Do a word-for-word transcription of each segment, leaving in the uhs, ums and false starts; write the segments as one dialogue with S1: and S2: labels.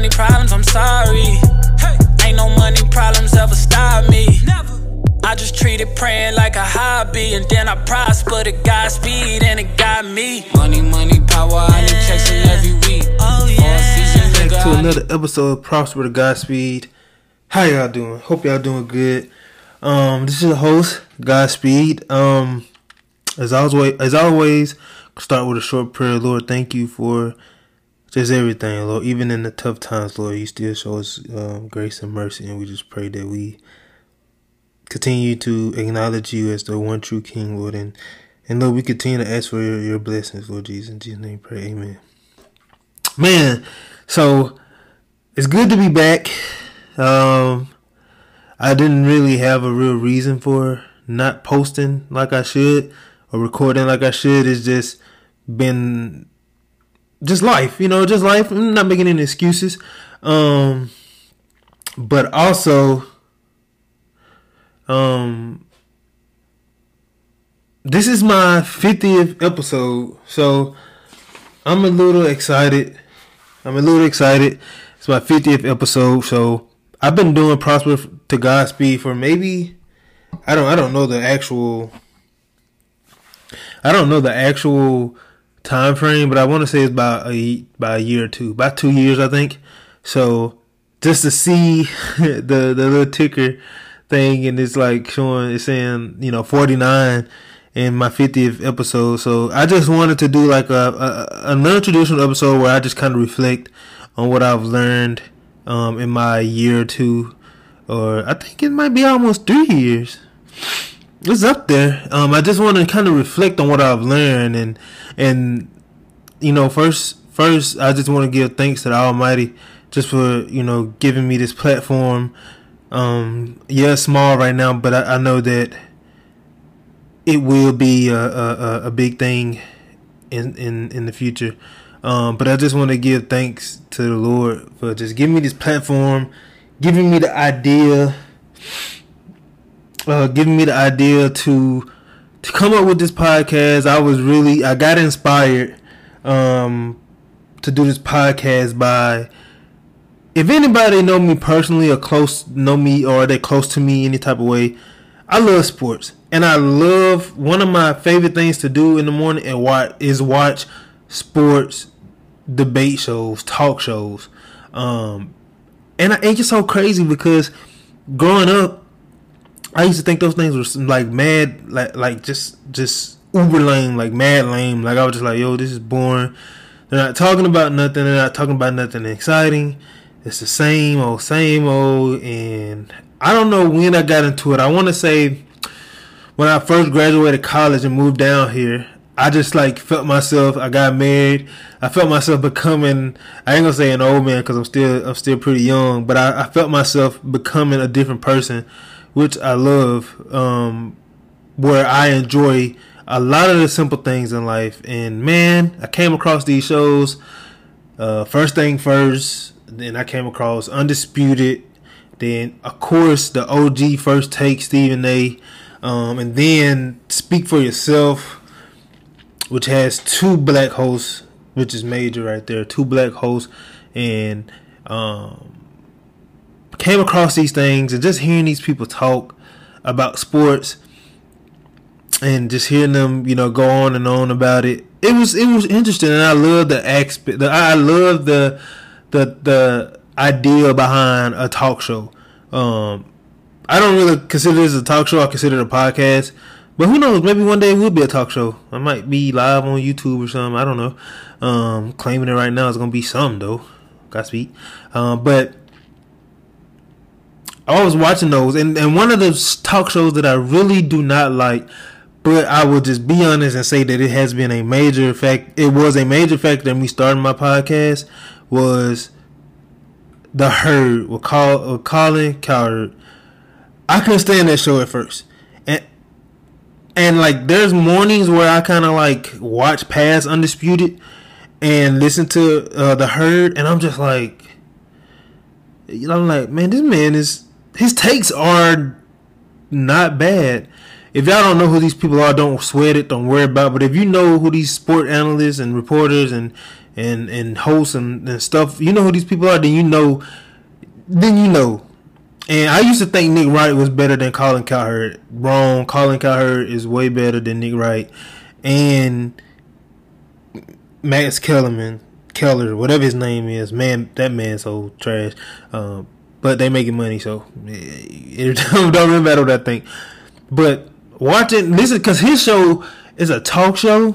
S1: money problems, I'm sorry. Hey. Ain't no money problems ever stop me. Never. I just treat it praying like a hobby, and then I prosper to Godspeed, and it got me. Money, money, power, I need chasing every week. Oh yeah.
S2: Back to another episode of Prosper to Godspeed. How y'all doing? Hope y'all doing good. Um, this is the host, Godspeed. Um, as always, as always, start with a short prayer. Lord, thank you for just everything, Lord. Even in the tough times, Lord, you still show us um, grace and mercy, and we just pray that we continue to acknowledge you as the one true King, Lord, and and Lord, we continue to ask for your, your blessings, Lord Jesus. In Jesus' name, pray, amen. Man, so it's good to be back. Um, I didn't really have a real reason for not posting like I should or recording like I should. It's just been just life, you know, just life. I'm not making any excuses. Um, but also, um, this is my fiftieth episode, so I'm a little excited. I'm a little excited. It's my fiftieth episode, so I've been doing Prosper to Godspeed for maybe I don't I don't know the actual I don't know the actual time frame, but I want to say it's about a by a year or two, about two years I think. So just to see the the little ticker thing, and it's like showing, it's saying, you know, forty-nine in my fiftieth episode. So I just wanted to do like a, a another traditional episode where I just kind of reflect on what I've learned um in my year or two, or I think it might be almost three years. It's up there. Um, I just want to kind of reflect on what I've learned, and and you know, first first I just want to give thanks to the Almighty just for, you know, giving me this platform. Um, yeah, it's small right now, but I, I know that it will be a, a, a big thing in, in, in the future. Um, but I just want to give thanks to the Lord for just giving me this platform, giving me the idea, uh, giving me the idea to to come up with this podcast. I was really, I got inspired um, to do this podcast by, if anybody know me personally or close, know me or they close to me any type of way, I love sports. And I love, one of my favorite things to do in the morning and watch is watch sports debate shows, talk shows. Um, and I, it's just so crazy because growing up, I used to think those things were like mad, like like just just uber lame, like mad lame. Like I was just like, yo, this is boring. They're not talking about nothing. They're not talking about nothing exciting. It's the same old, same old. And I don't know when I got into it. I want to say when I first graduated college and moved down here, I just like felt myself, I got married. I felt myself becoming, I ain't gonna say an old man because I'm still, I'm still pretty young, but I, I felt myself becoming a different person, which I love, um, where I enjoy a lot of the simple things in life. And man, I came across these shows, uh, First Thing First, then I came across Undisputed, then of course the O G First Take, Stephen A, um, and then Speak for Yourself, which has two black hosts, which is major right there, two black hosts, and um, came across these things and just hearing these people talk about sports and just hearing them, you know, go on and on about it. It was it was interesting, and I love the aspect. The, I love the the the idea behind a talk show. Um, I don't really consider this a talk show. I consider it a podcast. But who knows? Maybe one day it will be a talk show. I might be live on YouTube or something. I don't know. Um, claiming it right now is gonna be something though. Godspeed. Um, but I was watching those, and, and one of those talk shows that I really do not like, but I will just be honest and say that it has been a major fact. It was a major factor in me starting my podcast. Was The Herd with, Col- with Colin Cowherd. I couldn't stand that show at first. And And like, there's mornings where I kind of like watch past Undisputed and listen to uh, The Herd, and I'm just like, you know, I'm like, man, this man is, his takes are not bad. If y'all don't know who these people are, don't sweat it, don't worry about it. But if you know who these sport analysts and reporters and and and wholesome and stuff. You know who these people are, then you know, then you know. And I used to think Nick Wright was better than Colin Cowherd. Wrong. Colin Cowherd is way better than Nick Wright. And Max Kellerman, Keller, whatever his name is, man, that man's so trash. Um, but they making money, so it don't really matter what I think. But watching, listen, because his show is a talk show.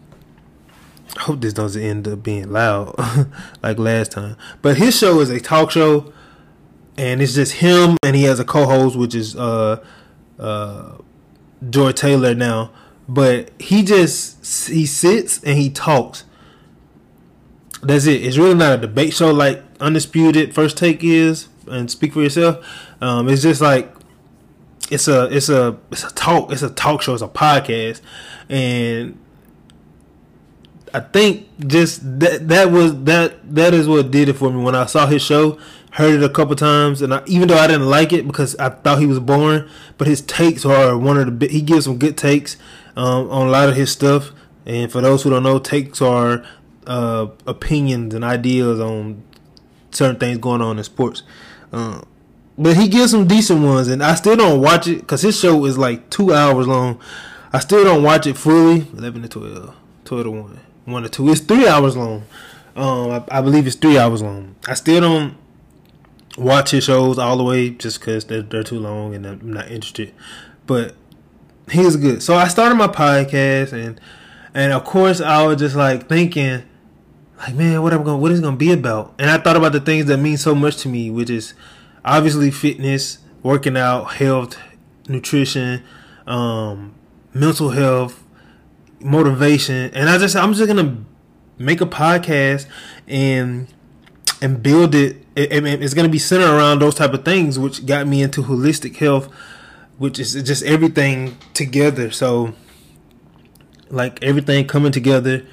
S2: I hope this doesn't end up being loud like last time. But his show is a talk show. And it's just him, and he has a co-host, which is uh, uh, Joy Taylor now. But he just he sits and he talks. That's it. It's really not a debate show like Undisputed First Take is, and Speak for Yourself. Um, it's just like it's a it's a it's a talk. It's a talk show. It's a podcast, and I think just that that was that that is what did it for me when I saw his show. Heard it a couple times, and I, even though I didn't like it because I thought he was boring, but his takes are one of the. He gives some good takes um, on a lot of his stuff. And for those who don't know, takes are uh, opinions and ideas on certain things going on in sports. Uh, but he gives some decent ones, and I still don't watch it because his show is like two hours long. I still don't watch it fully. Eleven to twelve, twelve to one, one to two. It's three hours long. Um, I, I believe it's three hours long. I still don't watch his shows all the way just because they're, they're too long and I'm not interested. But he's good. So I started my podcast, and and of course I was just like thinking, like, man, what am I going? What is it going to be about? And I thought about the things that mean so much to me, which is obviously fitness, working out, health, nutrition, um, mental health, motivation. And I just I'm just gonna make a podcast and and build it. It, it, it's going to be centered around those type of things, which got me into holistic health, which is just everything together. So, like everything coming together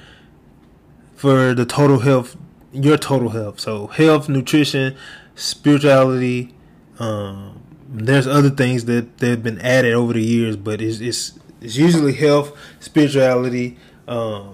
S2: for the total health, your total health. So, health, nutrition, spirituality. Um, there's other things that that have been added over the years, but it's it's, it's usually health, spirituality, um,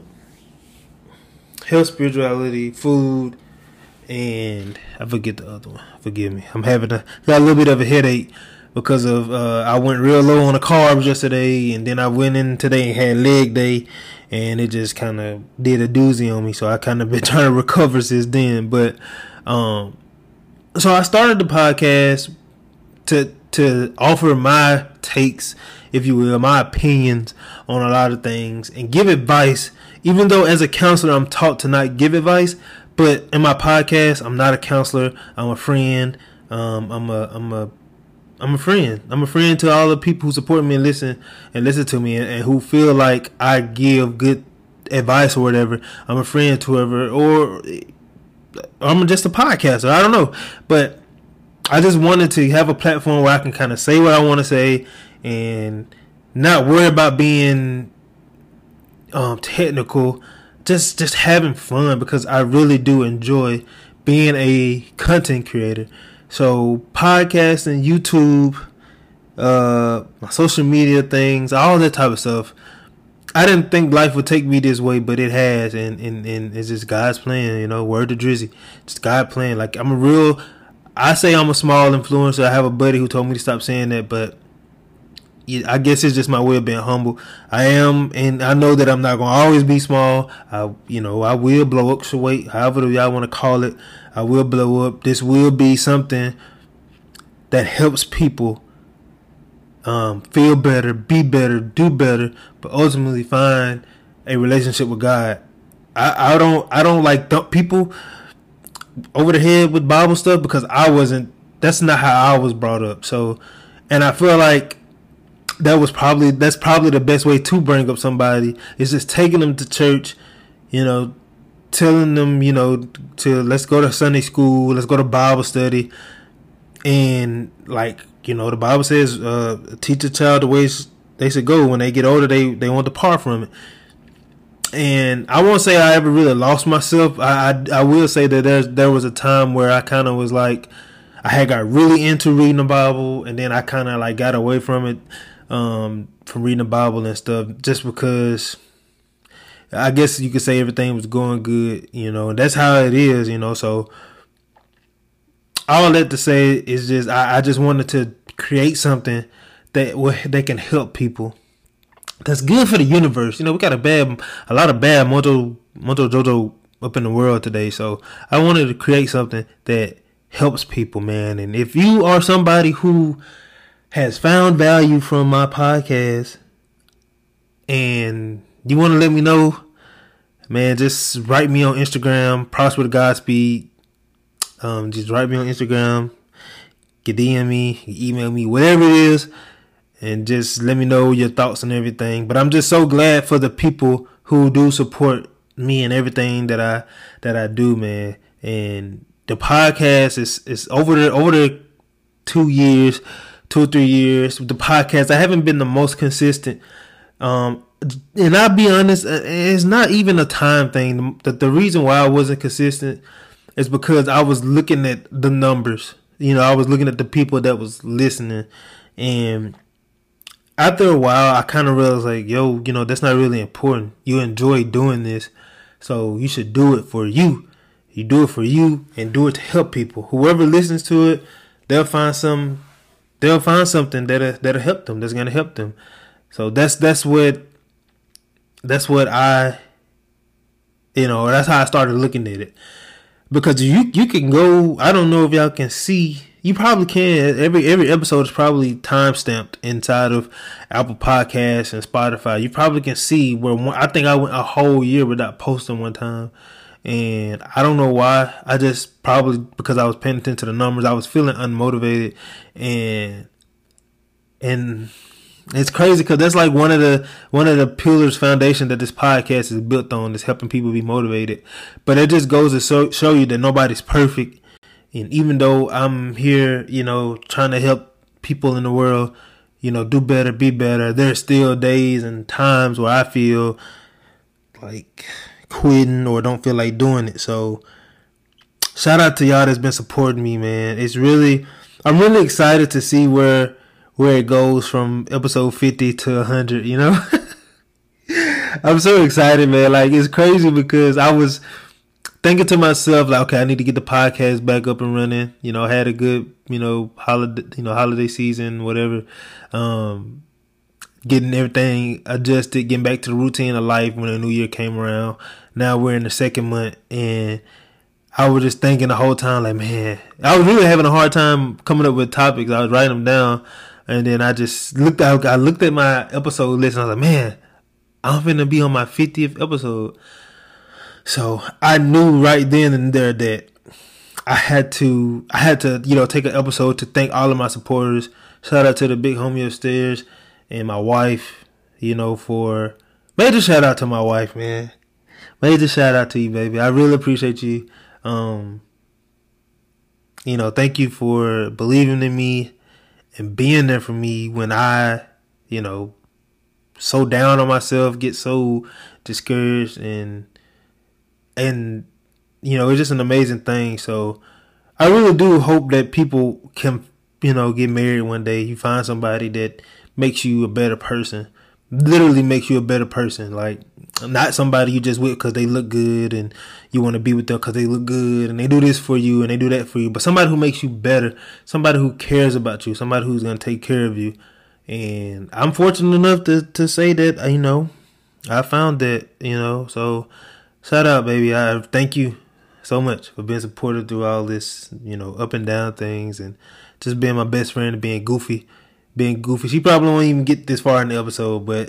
S2: health, spirituality, food. And I forget the other one. Forgive me. I'm having a got a little bit of a headache because of uh, I went real low on the carbs yesterday, and then I went in today and had leg day, and it just kind of did a doozy on me. So I kind of been trying to recover since then. But um, so I started the podcast to to offer my takes, if you will, my opinions on a lot of things and give advice. Even though as a counselor I'm taught to not give advice. But in my podcast, I'm not a counselor. I'm a friend. Um, I'm a, I'm a, I'm a friend. I'm a friend to all the people who support me and listen and listen to me, and, and who feel like I give good advice or whatever. I'm a friend to whoever, or I'm just a podcaster. I don't know, but I just wanted to have a platform where I can kind of say what I want to say and not worry about being um, technical. Just just having fun, because I really do enjoy being a content creator. So podcasting, YouTube, uh, my social media things, all that type of stuff. I didn't think life would take me this way, but it has, and, and, and it's just God's plan, you know, word to Drizzy. Just God plan. Like, I'm a real, I say I'm a small influencer. I have a buddy who told me to stop saying that, but I guess it's just my way of being humble. I am, and I know that I'm not going to always be small. I, you know, I will blow up, so wait, however y'all want to call it, I will blow up. This will be something that helps people um, feel better, be better, do better, but ultimately find a relationship with God. I, I don't, I don't like dump people over the head with Bible stuff, because I wasn't, that's not how I was brought up. So, and I feel like that was probably that's probably the best way to bring up somebody, is just taking them to church, you know, telling them, you know, to let's go to Sunday school, let's go to Bible study, and like, you know, the Bible says, uh, teach a child the ways they should go. When they get older, they they won't depart from it. And I won't say I ever really lost myself. I I, I will say that there's there was a time where I kind of was like, I had got really into reading the Bible, and then I kind of like got away from it. Um, from reading the Bible and stuff, just because I guess you could say everything was going good, you know, and that's how it is, you know. So all that to say is just I, I just wanted to create something that they can help people. That's good for the universe. You know, we got a bad, a lot of bad Moto Moto Jojo up in the world today. So I wanted to create something that helps people, man. And if you are somebody who has found value from my podcast and you want to let me know, man, just write me on Instagram, Prosper to Godspeed. Um, just write me on Instagram, you D M me, you email me, whatever it is, and just let me know your thoughts and everything. But I'm just so glad for the people who do support me and everything that I that I do, man. And the podcast is is over the over the two years, two or three years. The podcast, I haven't been the most consistent. Um, and I'll be honest, it's not even a time thing. The, the reason why I wasn't consistent is because I was looking at the numbers. You know, I was looking at the people that was listening, and after a while, I kind of realized, like, yo, you know, that's not really important. You enjoy doing this, so you should do it for you. You do it for you and do it to help people. Whoever listens to it, they'll find some, they'll find something that'll that'll help them. That's gonna help them. So that's that's what that's what I, you know, that's how I started looking at it. Because you you can go, I don't know if y'all can see, you probably can. Every every episode is probably time stamped inside of Apple Podcasts and Spotify. You probably can see where one, I think I went a whole year without posting one time. And I don't know why. I just probably because I was paying attention to the numbers. I was feeling unmotivated, and and it's crazy because that's like one of the one of the pillars, foundation that this podcast is built on, is helping people be motivated. But it just goes to show, show you that nobody's perfect. And even though I'm here, you know, trying to help people in the world, you know, do better, be better, there's still days and times where I feel like quitting or don't feel like doing it. So shout out to y'all that's been supporting me, man. It's really, I'm really excited to see where where it goes from episode fifty to one hundred, you know. I'm so excited, man. Like, it's crazy because I was thinking to myself, like, okay, I need to get the podcast back up and running. You know, I had a good, you know, holiday, you know, holiday season, whatever. Um, getting everything adjusted, getting back to the routine of life when the new year came around. Now we're in the second month, and I was just thinking the whole time, like, man, I was really having a hard time coming up with topics. I was writing them down, and then I just looked out, I looked at my episode list, and I was like, man, I'm finna be on my fiftieth episode. So I knew right then and there that I had to, I had to, you know, take an episode to thank all of my supporters. Shout out to the big homie upstairs and my wife, you know, for major shout out to my wife, man. Major shout out to you, baby. I really appreciate you. Um, you know, thank you for believing in me and being there for me when I, you know, so down on myself, get so discouraged, and and you know, it's just an amazing thing. So I really do hope that people can, you know, get married one day. You find somebody that makes you a better person, literally makes you a better person. Like, not somebody you just with because they look good and you want to be with them because they look good and they do this for you and they do that for you, but somebody who makes you better, somebody who cares about you, somebody who's going to take care of you. And I'm fortunate enough to, to say that, you know, I found that, you know. So shout out, baby. I thank you so much for being supportive through all this, you know, up and down things, and just being my best friend and being goofy. Being goofy. She probably won't even get this far in the episode, but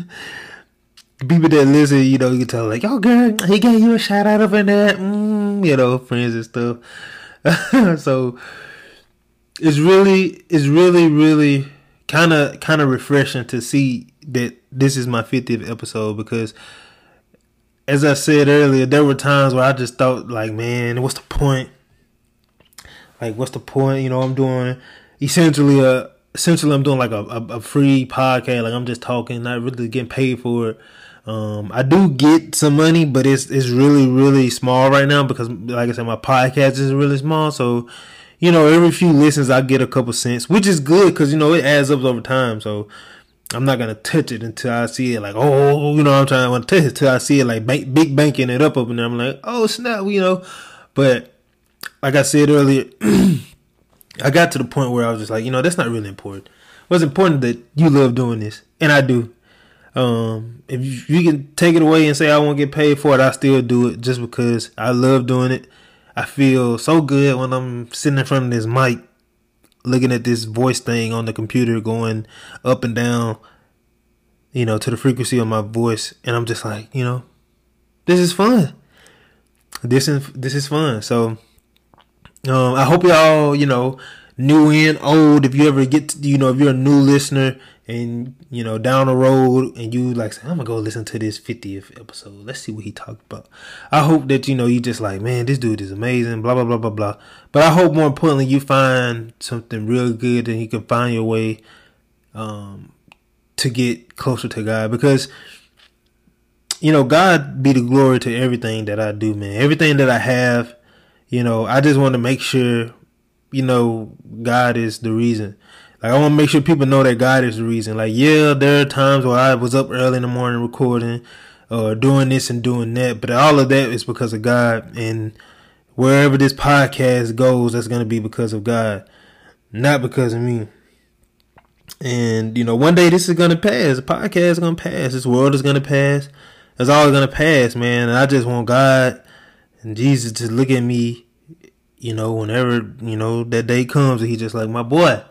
S2: people that listen, you know, you can tell, like, oh, girl, he gave you a shout out over there, mm, you know, friends and stuff. So it's really, it's really, really kind of, kind of refreshing to see that this is my fiftieth episode, because as I said earlier, there were times where I just thought, like, man, what's the point? Like, what's the point? You know, I'm doing essentially a, essentially I'm doing like a, a, a free podcast. Like, I'm just talking, not really getting paid for it. Um, I do get some money, but it's it's really, really small right now because, like I said, my podcast is really small. So, you know, every few listens I get a couple cents, which is good because, you know, it adds up over time. So I'm not gonna touch it until I see it. Like, oh, you know, I'm trying to want to touch it until I see it like bank, big banking it up up in there. I'm like, oh snap, you know. But like I said earlier, I got to the point where I was just like, you know, that's not really important. What's important that you love doing this, and I do. Um, if you, you can take it away and say I won't get paid for it, I still do it just because I love doing it. I feel so good when I'm sitting in front of this mic, looking at this voice thing on the computer going up and down, you know, to the frequency of my voice. And I'm just like, you know, this is fun. This is, this is fun. So, um, I hope y'all, you know, new and old, if you ever get to, you know, if you're a new listener and, you know, down the road and you like say, I'm gonna go listen to this fiftieth episode. Let's see what he talked about. I hope that, you know, you just like, man, this dude is amazing, blah, blah, blah, blah, blah. But I hope more importantly, you find something real good and you can find your way um, to get closer to God, because, you know, God be the glory to everything that I do, man. Everything that I have, you know, I just want to make sure, you know, God is the reason. Like, I want to make sure people know that God is the reason. Like, yeah, there are times where I was up early in the morning recording or doing this and doing that, but all of that is because of God. And wherever this podcast goes, that's going to be because of God, not because of me. And, you know, one day this is going to pass. The podcast is going to pass. This world is going to pass. It's all going to pass, man. And I just want God and Jesus to look at me, you know, whenever, you know, that day comes and he just like, my boy,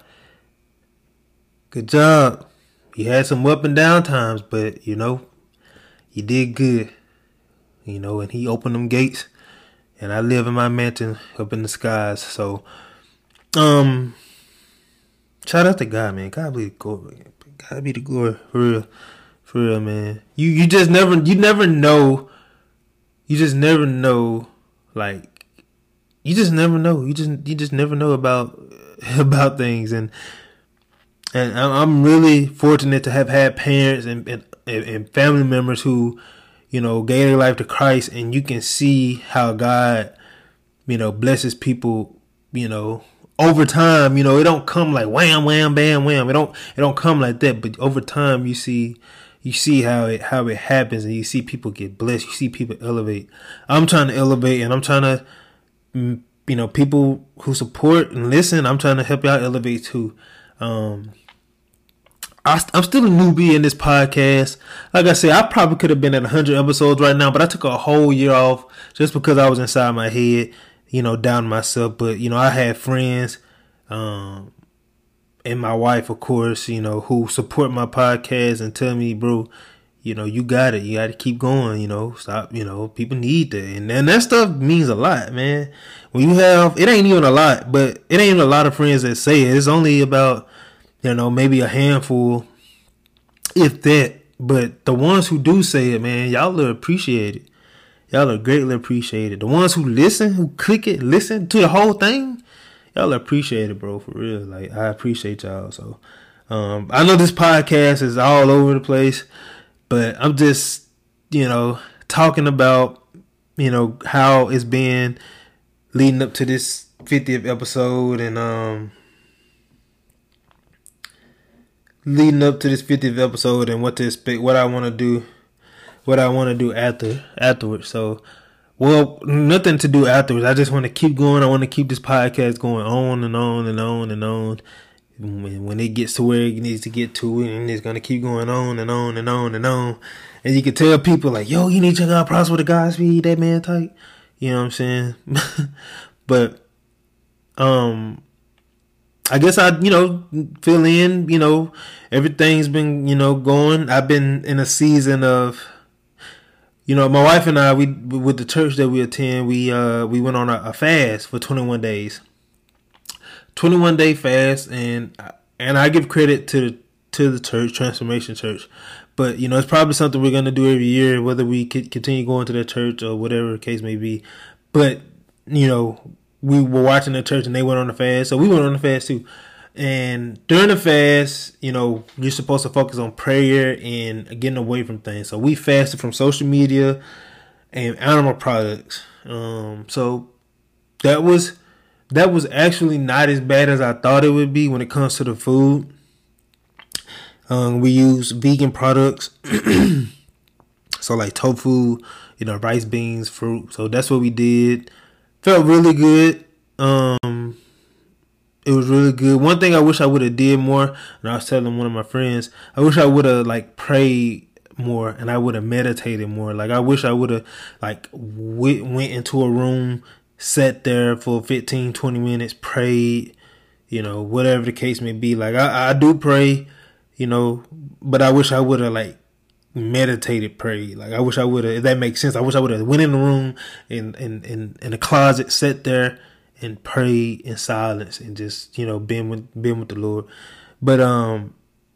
S2: good job. You had some up and down times, but, you know, you did good. You know, and he opened them gates, and I live in my mansion up in the skies. So, um, shout out to God, man. God be the glory. God be the glory, for real. For real, man. You you just never, you never know. You just never know, like, you just never know. You just, you just never know about, about things. And, And I'm really fortunate to have had parents and, and and family members who, you know, gave their life to Christ, and you can see how God, you know, blesses people, you know, over time. You know, it don't come like wham, wham, bam, wham. It don't it don't come like that. But over time, you see you see how it how it happens, and you see people get blessed. You see people elevate. I'm trying to elevate, and I'm trying to, you know, people who support and listen, I'm trying to help y'all elevate too. Um, I, I'm still a newbie in this podcast. Like I said, I probably could have been at one hundred episodes right now, but I took a whole year off just because I was inside my head, you know, down myself. But, you know, I had friends, um, and my wife, of course, you know, who support my podcast and tell me, bro, you know, you got it. You got to keep going, you know, stop, you know, people need that. And, and that stuff means a lot, man. When you have, it ain't even a lot, but it ain't even a lot of friends that say it. It's only about, you know, maybe a handful, if that. But the ones who do say it, man, y'all are appreciated. Y'all are greatly appreciated. The ones who listen, who click it, listen to the whole thing, y'all are appreciated, bro, for real. Like, I appreciate y'all. So, um, I know this podcast is all over the place, but I'm just, you know, talking about, you know, how it's been leading up to this fiftieth episode, and um leading up to this fiftieth episode, and what to expect, what I want to do, what I want to do after afterwards. So, well, nothing to do afterwards. I just want to keep going. I want to keep this podcast going on and on and on and on. When, when it gets to where it needs to get to, and it's gonna keep going on and on and on and on. And you can tell people like, yo, you need to check out Prosper the Godspeed, that man type. You know what I'm saying? But, um, I guess I, you know, fill in, you know, everything's been, you know, going. I've been in a season of, you know, my wife and I, we, with the church that we attend, we, uh, we went on a, a fast for twenty-one days, twenty-one day fast. And, and I give credit to, to the church, Transformation Church. But, you know, it's probably something we're going to do every year, whether we could continue going to that church or whatever the case may be. But, you know, we were watching the church and they went on the fast, so we went on the fast too. And during the fast, you know, you're supposed to focus on prayer and getting away from things. So we fasted from social media and animal products. Um, so that was that was actually not as bad as I thought it would be when it comes to the food. Um, we use vegan products, so like tofu, you know, rice, beans, fruit. So that's what we did. Felt really good. Um, it was really good. One thing I wish I would have did more, and I was telling one of my friends, I wish I would have like prayed more, and I would have meditated more. Like I wish I would have like w- went into a room, sat there for fifteen, twenty minutes, prayed, you know, whatever the case may be. Like I, I do pray, you know, but I wish I would have like meditated, prayed. Like I wish I would have, if that makes sense, I wish I would have went in the room in in, in in the closet, sat there and prayed in silence and just, you know, been with been with the Lord. But um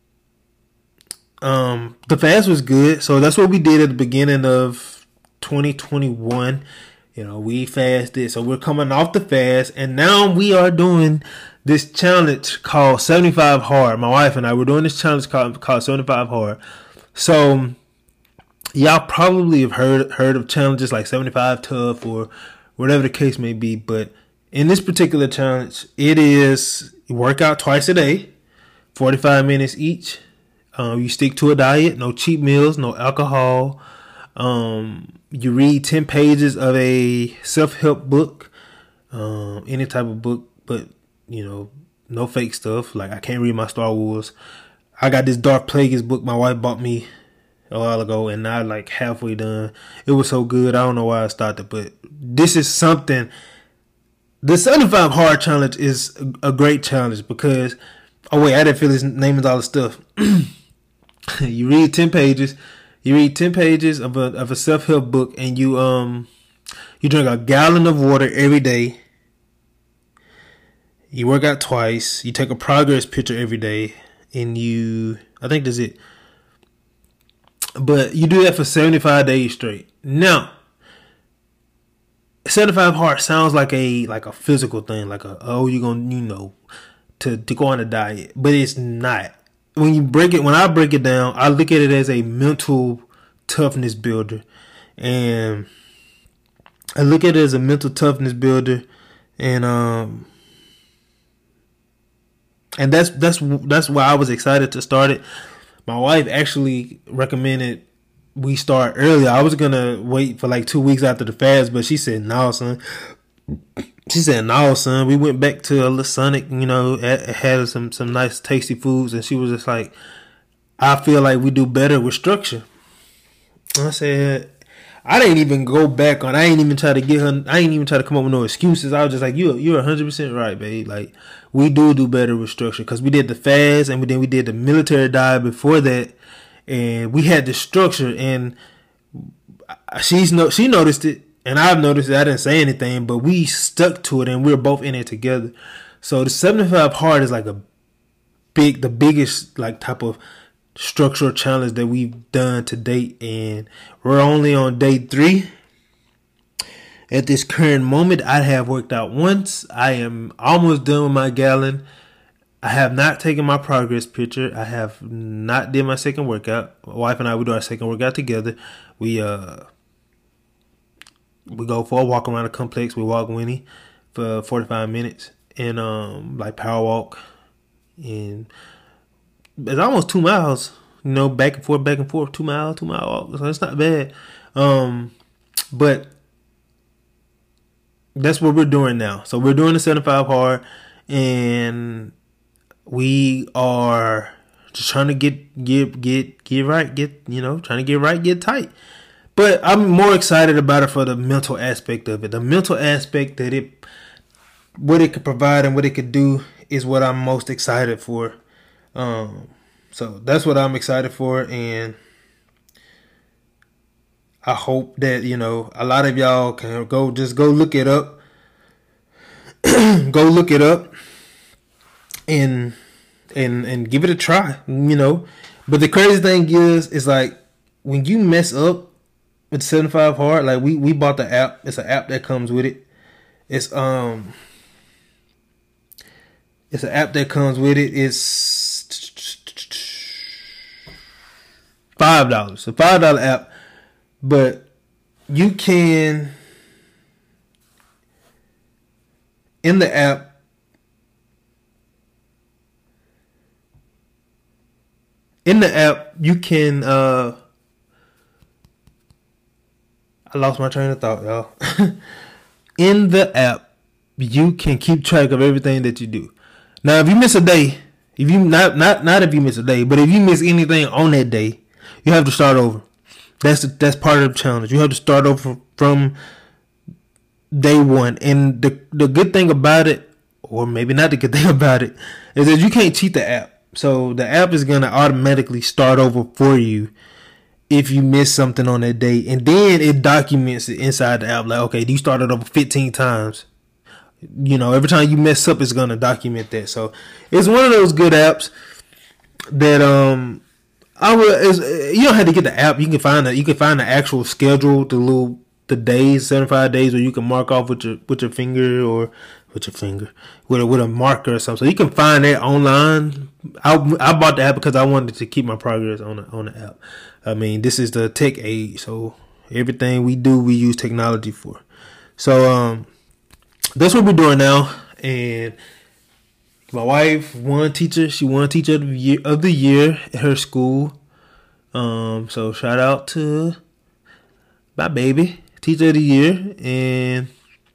S2: um the fast was good. So that's what we did at the beginning of twenty twenty-one. You know, we fasted. So we're coming off the fast, and now we are doing this challenge called seventy-five Hard. My wife and I were doing this challenge called, called seventy-five Hard. So y'all probably have heard heard of challenges like seventy-five Tough or whatever the case may be. But in this particular challenge, it is you work out twice a day, forty-five minutes each. Um, you stick to a diet, no cheat meals, no alcohol. Um, you read ten pages of a self-help book, um, any type of book, but, you know, no fake stuff. Like I can't read my Star Wars. I got this Darth Plagueis book my wife bought me a while ago, and now like halfway done. It was so good. I don't know why I started, but this is something. The seventy-five Hard Challenge is a, a great challenge because, oh wait, I didn't feel his name and all the stuff. You read ten pages. You read ten pages of a of a self help book, and you um you drink a gallon of water every day. You work out twice. You take a progress picture every day, and you I think that's it. But you do that for seventy-five days straight. Now, seventy-five Hard sounds like a like a physical thing, like a oh you're gonna you know to to go on a diet, but it's not. When you break it, when I break it down, I look at it as a mental toughness builder, and I look at it as a mental toughness builder, and um, and that's that's that's why I was excited to start it. My wife actually recommended we start earlier. I was gonna wait for like two weeks after the fast, but she said, "No, son." She said, "No, son." We went back to a little Sonic, you know, had some some nice tasty foods, and she was just like, "I feel like we do better with structure." And I said, I didn't even go back on. I ain't even try to get her. I ain't even try to come up with no excuses. I was just like, "You, you're a hundred percent right, babe. Like we do do better with structure because we did the fast, and then we did the military diet before that, and we had the structure." And she's no, she noticed it. And I've noticed that I didn't say anything, but we stuck to it, and we were both in it together. So the seventy-five Hard is like a big, the biggest like type of structural challenge that we've done to date, and we're only on day three. At this current moment, I have worked out once. I am almost done with my gallon. I have not taken my progress picture. I have not did my second workout. My wife and I, we do our second workout together. We uh. We go for a walk around the complex. We walk Winnie for forty-five minutes and um like power walk, and it's almost two miles. You know, back and forth, back and forth, two mile, two mile walk. So it's not bad. Um, but that's what we're doing now. So we're doing the seventy-five Hard, and we are just trying to get get get get right, get you know, trying to get right, get tight. But I'm more excited about it for the mental aspect of it. The mental aspect that it, what it could provide and what it could do is what I'm most excited for. Um, so that's what I'm excited for. And I hope that, you know, a lot of y'all can go, just go look it up. Go look it up and, and, and give it a try, you know. But the crazy thing is, is like when you mess up, with seventy-five Hard, like we, we bought the app. It's an app that comes with it. It's um, it's an app that comes with it. It's five dollars. It's a five dollar app, but you can in the app. in the app, you can, uh, I lost my train of thought, y'all. In the app, you can keep track of everything that you do. Now, if you miss a day, if you not not not if you miss a day, but if you miss anything on that day, you have to start over. That's the, that's part of the challenge. You have to start over from day one. And the the good thing about it, or maybe not the good thing about it, is that you can't cheat the app. So the app is gonna automatically start over for you if you miss something on that day, and then it documents it inside the app. Like, okay, you started over fifteen times. You know, every time you mess up, it's gonna document that. So it's one of those good apps that um I would. You don't have to get the app. You can find a, you can find the actual schedule, the little the days, seventy-five days, where you can mark off with your with your finger or with your finger with a, with a marker or something. So you can find that online. I I bought the app because I wanted to keep my progress on the, on the app. I mean, this is the tech age, so everything we do, we use technology for. So um, that's what we're doing now. And my wife won teacher. She won teacher of the year, of the year at her school. Um, so shout out to my baby, teacher of the year, and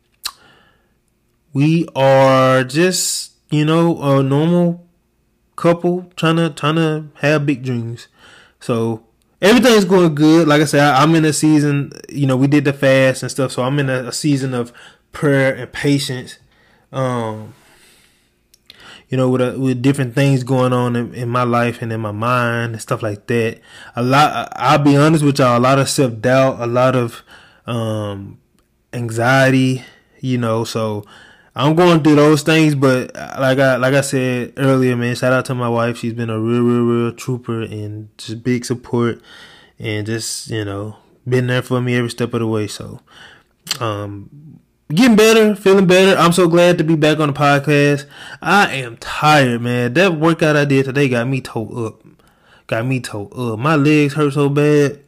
S2: we are just, you know, a normal couple trying to trying to have big dreams. So everything's going good. Like I said, I, I'm in a season, you know, we did the fast and stuff, so I'm in a, a season of prayer and patience. Um, you know, with a, with different things going on in, in my life and in my mind and stuff like that. A lot, I'll be honest with y'all, a lot of self-doubt, a lot of um, anxiety, you know, so I'm going through those things. But like I like I said earlier, man, shout out to my wife. She's been a real, real, real trooper and just big support and just, you know, been there for me every step of the way. So um, getting better, feeling better. I'm so glad to be back on the podcast. I am tired, man. That workout I did today got me towed up. Got me towed up. My legs hurt so bad.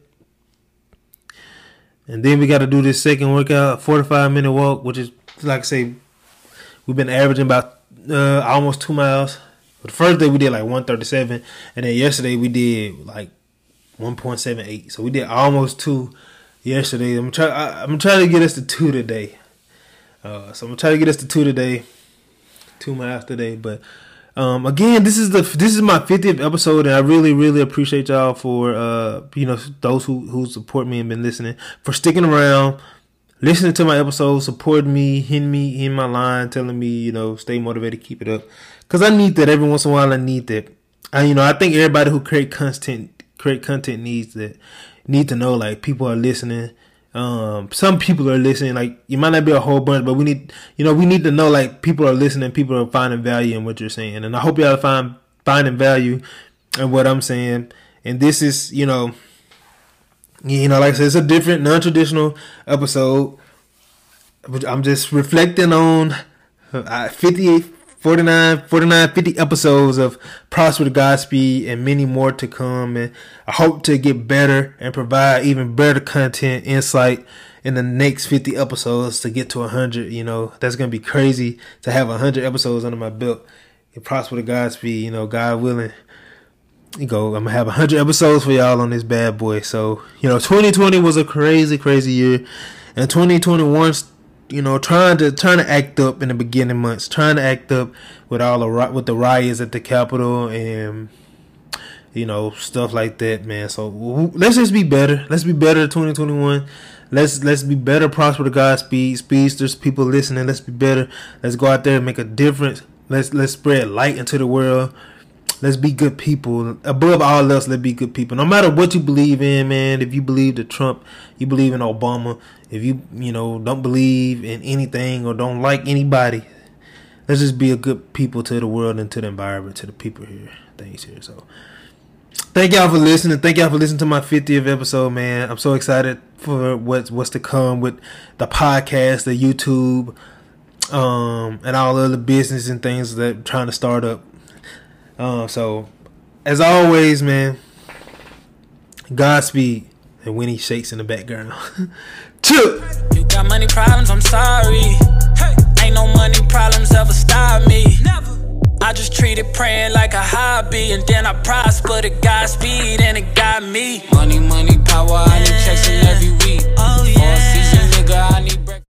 S2: And then we got to do this second workout, a forty-five minute walk, which is, like I say, we've been averaging about uh, almost two miles. But the first day we did like one thirty-seven, and then yesterday we did like one point seven eight. So we did almost two yesterday. I'm try I, I'm trying to get us to two today. Uh, so I'm gonna try to get us to two today, two miles today. But um, again, this is the this is my fiftieth episode, and I really really appreciate y'all for uh, you know, those who who support me and been listening, for sticking around, listening to my episodes, supporting me, hitting me in my line, telling me, you know, stay motivated, keep it up, because I need that every once in a while. I need that. I you know I think everybody who create content create content needs that. Need to know, like, people are listening. Um, some people are listening. Like, you might not be a whole bunch, but we need, you know, we need to know, like, people are listening. People are finding value in what you're saying, and I hope y'all find finding value in what I'm saying. And this is, you know, you know, like I said, it's a different, non-traditional episode. I'm just reflecting on uh, fifty-eight, forty-nine, forty-nine, fifty episodes of Prosper to Godspeed, and many more to come. And I hope to get better and provide even better content, insight in the next fifty episodes to get to one hundred. You know, that's going to be crazy to have one hundred episodes under my belt. And Prosper to Godspeed, you know, God willing. You go, I'm going to have one hundred episodes for y'all on this bad boy. So, you know, twenty twenty was a crazy, crazy year. And twenty twenty-one, you know, trying to trying to act up in the beginning months, trying to act up with all the with the riots at the Capitol and, you know, stuff like that, man. So let's just be better. Let's be better in twenty twenty-one. Let's let's be better. Prosper to Godspeed. Speedsters, people listening. Let's be better. Let's go out there and make a difference. Let's let's spread light into the world. Let's be good people. Above all else, let's be good people. No matter what you believe in, man. If you believe in Trump, you believe in Obama. If you, you know, don't believe in anything or don't like anybody, let's just be a good people to the world and to the environment, to the people here, things here. So thank y'all for listening. Thank y'all for listening to my fiftieth episode, man. I'm so excited for what's what's to come with the podcast, the YouTube, um, and all the other business and things that I'm trying to start up. Uh, so, as always, man, Godspeed. And Winnie shakes in the background. Chill.
S1: You got money problems, I'm sorry. Hey. Ain't no money problems ever stop me. Never. I just treat treated praying like a hobby, and then I prospered at Godspeed, and it got me. Money, money, power, I need checks in every week. Oh, yeah. For a season, nigga, I need